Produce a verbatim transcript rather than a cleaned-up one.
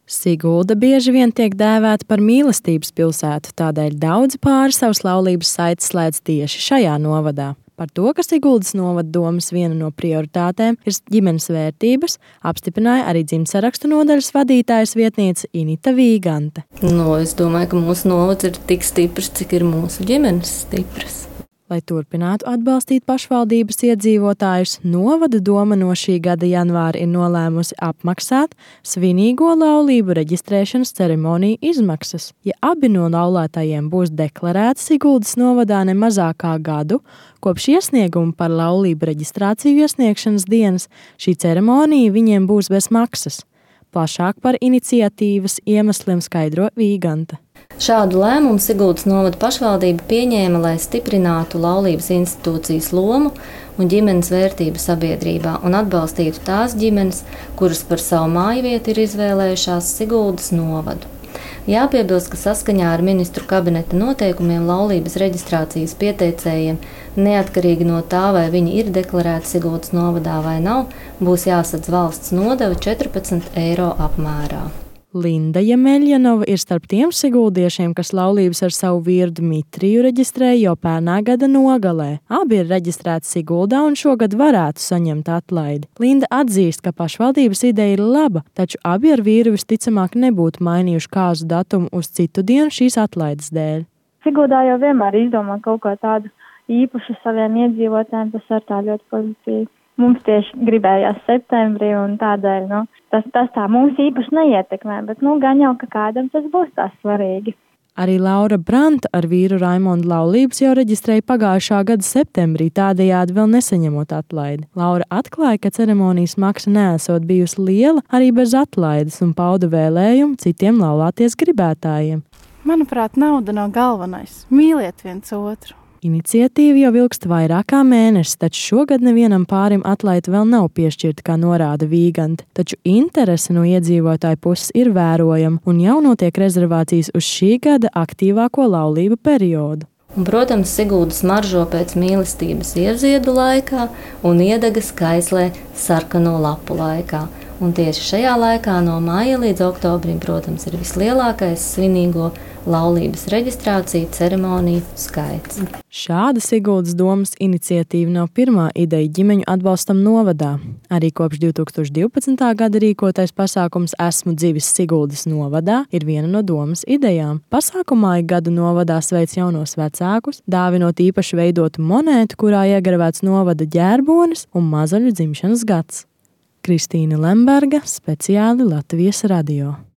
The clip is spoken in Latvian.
Sigulda bieži vien tiek dēvēta par mīlestības pilsētu, tādēļ daudzi pāri savas laulības saites slēdz tieši šajā novadā. Par to, ka Siguldas novada domes viena no prioritātēm ir ģimenes vērtības, apstiprināja arī dzimtsarakstu nodaļas vadītājas vietniece Inita Vīgante. No, es domāju, ka mūsu novads ir tik stiprs, cik ir mūsu ģimenes stipras. Lai turpinātu atbalstīt pašvaldības iedzīvotājus, novada doma no šī gada janvāra ir nolēmusi apmaksāt svinīgo laulību reģistrēšanas ceremoniju izmaksas. Ja abi no laulātajiem būs deklarēti Siguldas novadā ne mazāk kā gadu, kopš iesnieguma par laulību reģistrāciju iesniegšanas dienas, šī ceremonija viņiem būs bez maksas. Plašāk par iniciatīvas iemesliem skaidro Vīgante. Šādu lēmumu Siguldas novada pašvaldība pieņēma, lai stiprinātu laulības institūcijas lomu un ģimenes vērtību sabiedrībā un atbalstītu tās ģimenes, kuras par savu mājvietu ir izvēlējušās Siguldas novadu. Jāpiebilst, ka saskaņā ar ministru kabineta noteikumiem laulības reģistrācijas pieteicējiem, neatkarīgi no tā, vai viņi ir deklarēti Siguldas novadā vai nav, būs jāsadz valsts nodeva četrpadsmit eiro apmērā. Linda Jemeļjanova ir starp tiem siguldiešiem, kas laulības ar savu vīru Dmitriju reģistrēja jau pērnā gada nogalē. Abi ir reģistrēti Siguldā un šogad varētu saņemt atlaidi. Linda atzīst, ka pašvaldības ideja ir laba, taču abi ar vīru visticamāk nebūtu mainījuši kāzu datumu uz citu dienu šīs atlaides dēļ. Siguldā jau vienmēr izdomā kaut ko tādu īpašu saviem iedzīvotājiem, tas ir tā ļoti pozitīvi. Mums tieši gribējās septembrī un tādēļ, nu, tas, tas tā mums īpaši neietekmē, bet, nu, gan jau, ka kādam tas būs tā svarīgi. Arī Laura Branta ar vīru Raimondu laulības jau reģistrēja pagājušā gada septembrī, tādējādi vēl nesaņemot atlaidi. Laura atklāja, ka ceremonijas maksa neesot bijusi liela arī bez atlaides un pauda vēlējumu citiem laulāties gribētājiem. Manuprāt, nauda nav galvenais. Mīliet viens otru. Iniciatīva jau ilgst vairāk kā mēnesis, taču šogad nevienam pārim atlaide vēl nav piešķirta, kā norāda Vīgante. Taču interese no iedzīvotāju puses ir vērojama un jau notiek rezervācijas uz šī gada aktīvāko laulību periodu. Un, protams, Sigulda smaržo pēc mīlestības ievziedu laikā un iedegas kaislē sarkano lapu laikā. Un tieši šajā laikā no māja līdz oktobrim, protams, ir vislielākais svinīgo laulības reģistrācija ceremoniju skaits. Šāda Siguldas domes iniciatīva nav pirmā ideja ģimeņu atbalstam novadā. Arī kopš divi tūkstoši divpadsmitā gada rīkotais pasākums Esmu dzivis Siguldas novadā ir viena no domes idejām. Pasākumā ik gadu novadā sveic jaunos vecākus, dāvinot īpaši veidotu monētu, kurā iegravēts novada ģērbonis un mazaļu dzimšanas gads. Kristīna Lemberga, speciāli Latvijas radio.